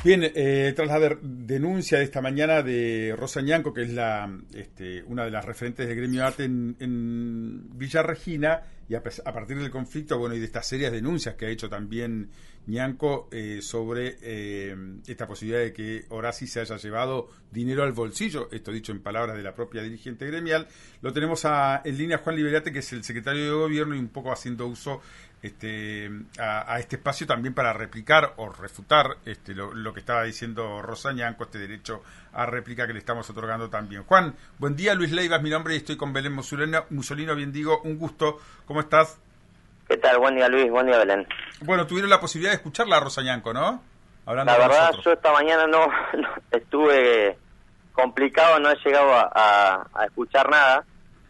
Bien, tras la denuncia de esta mañana de Rosa Ñanco, que es una de las referentes del gremio ATE en Villa Regina, y a partir del conflicto, bueno, y de estas serias denuncias que ha hecho también Ñanco sobre esta posibilidad de que Horaci se haya llevado dinero al bolsillo, esto dicho en palabras de la propia dirigente gremial, lo tenemos en línea Juan Liberati, que es el secretario de Gobierno, y un poco haciendo uso a este espacio también para replicar o refutar lo que estaba diciendo Rosa Ñanco, este derecho a réplica que le estamos otorgando también. Juan, buen día, Luis Leiva es mi nombre y estoy con Belén Mussolino, bien digo, un gusto, ¿cómo estás? ¿Qué tal? Buen día, Luis, buen día, Belén. Bueno, tuvieron la posibilidad de escucharla a Rosa Ñanco, ¿no? Hablando la verdad, nosotros. Yo esta mañana no estuve complicado, no he llegado a escuchar nada.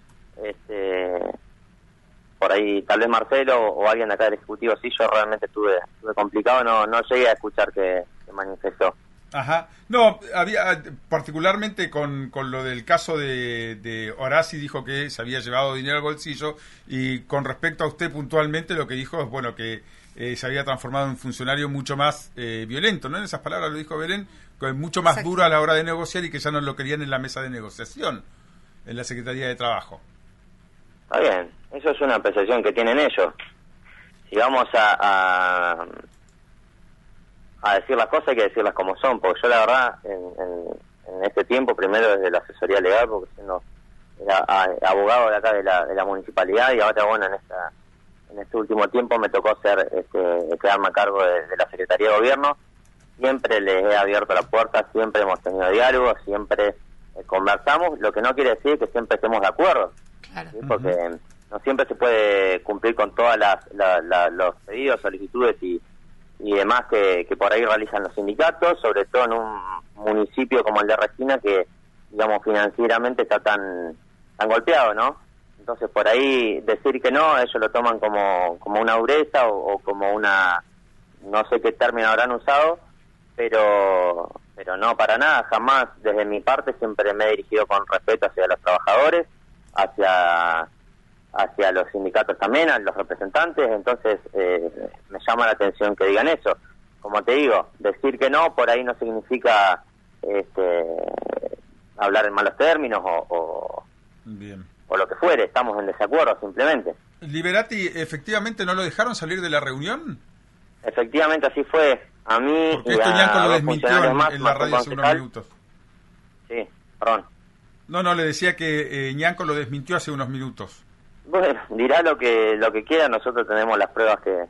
Por ahí tal vez Marcelo o alguien de acá del Ejecutivo, sí, yo realmente estuve complicado, no llegué a escuchar que manifestó. Ajá, no, había particularmente con lo del caso de Horaci, dijo que se había llevado dinero al bolsillo, y con respecto a usted puntualmente lo que dijo es, bueno, que se había transformado en un funcionario mucho más violento, ¿no? En esas palabras lo dijo Belén, mucho más Exacto. duro a la hora de negociar y que ya no lo querían en la mesa de negociación, en la Secretaría de Trabajo. Está bien, eso es una apreciación que tienen ellos. Si vamos a decir las cosas, hay que decirlas como son, porque yo la verdad, en este tiempo, primero desde la asesoría legal, porque era abogado de acá de la municipalidad, y ahora bueno, en este último tiempo me tocó quedarme a cargo de la Secretaría de Gobierno. Siempre les he abierto la puerta, siempre hemos tenido diálogo, siempre conversamos, lo que no quiere decir que siempre estemos de acuerdo, Claro. ¿sí? Porque no siempre se puede cumplir con todas los pedidos, solicitudes y demás que por ahí realizan los sindicatos, sobre todo en un municipio como el de Regina, que digamos financieramente está tan golpeado, ¿no? Entonces por ahí decir que no, ellos lo toman como una dureza o como una, no sé qué término habrán usado, pero no, para nada, jamás. Desde mi parte siempre me he dirigido con respeto hacia los trabajadores, hacia los sindicatos también, a los representantes. Entonces me llama la atención que digan eso. Como te digo, decir que no por ahí no significa hablar en malos términos Bien. o lo que fuere. Estamos en desacuerdo simplemente. Liberati, ¿efectivamente no lo dejaron salir de la reunión? Efectivamente así fue. A mí Porque y esto a Ñanco lo dos desmintió funcionarios más, en la más un radio hace unos concejal. minutos. Sí, perdón. No, le decía que Ñanco lo desmintió hace unos minutos. Bueno, dirá lo que quiera. Nosotros tenemos las pruebas que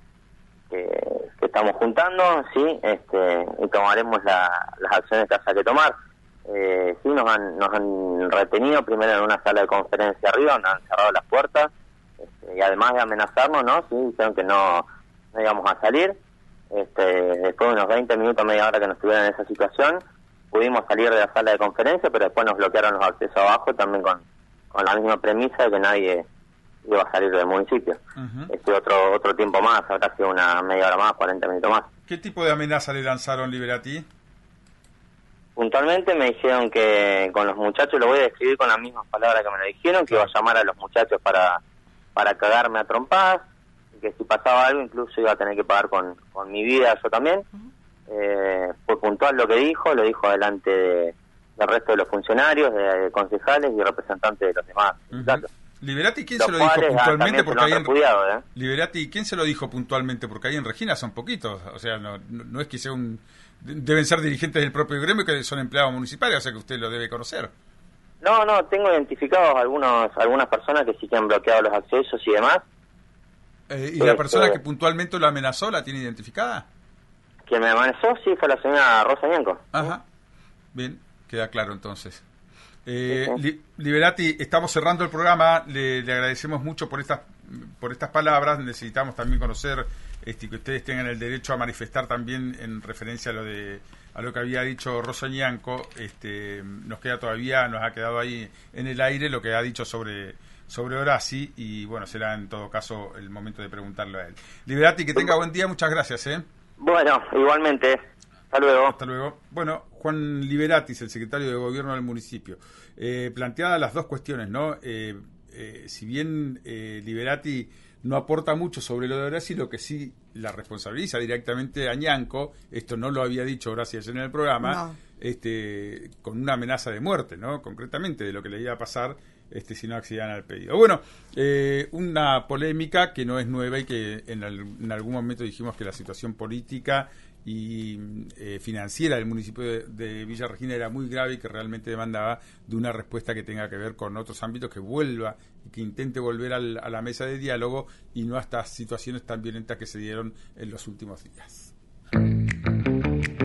estamos juntando, sí, y tomaremos las acciones que haya que tomar. Sí, nos han retenido primero en una sala de conferencia arriba, nos han cerrado las puertas, y además de amenazarnos, ¿no? Sí, dijeron que no íbamos a salir. Después de unos 20 minutos, media hora que nos estuvieron en esa situación, pudimos salir de la sala de conferencia, pero después nos bloquearon los accesos abajo, también con la misma premisa de que nadie iba a salir del municipio. Uh-huh. Otro tiempo más, habrá sido una media hora más, 40 minutos más. ¿Qué tipo de amenaza le lanzaron, Liberati? Puntualmente me dijeron que con los muchachos, lo voy a describir con las mismas palabras que me lo dijeron, que iba a llamar a los muchachos para cagarme a trompadas, y que si pasaba algo incluso iba a tener que pagar con mi vida yo también. Fue puntual lo dijo delante del resto de los funcionarios, de concejales y representantes de los demás sindicatos. Liberati, ¿quién Los se lo dijo cuales puntualmente? también Porque se ahí lo han repudiado, Liberati, ¿quién se lo dijo puntualmente? Porque ahí en Regina son poquitos, o sea, no es que sea deben ser dirigentes del propio gremio que son empleados municipales, o sea que usted lo debe conocer. No, tengo identificados algunas personas que sí que han bloqueado los accesos y demás. ¿Y la persona que puntualmente lo amenazó, la tiene identificada? Que me amenazó, sí, fue la señora Rosa Ñanco. Ajá, bien, queda claro entonces. Sí. Liberati, estamos cerrando el programa, le agradecemos mucho por estas palabras. Necesitamos también conocer que ustedes tengan el derecho a manifestar también en referencia a lo que había dicho Rosa Ñanco. Nos ha quedado ahí en el aire lo que ha dicho sobre Horaci, y bueno, será en todo caso el momento de preguntarle a él. Liberati, que tenga buen día, muchas gracias. Bueno, igualmente. Hasta luego. Hasta luego. Bueno, Juan Liberati, el secretario de Gobierno del municipio. Planteadas las dos cuestiones, ¿no? si bien Liberati no aporta mucho sobre lo de Horaci, lo que sí la responsabiliza directamente a Ñanco, esto no lo había dicho Horaci ayer en el programa, con una amenaza de muerte, ¿no? Concretamente de lo que le iba a pasar si no accedían al pedido. Bueno, una polémica que no es nueva y que en algún momento dijimos que la situación política y financiera del municipio de Villa Regina era muy grave y que realmente demandaba de una respuesta que tenga que ver con otros ámbitos, que vuelva y que intente volver a la mesa de diálogo y no a estas situaciones tan violentas que se dieron en los últimos días.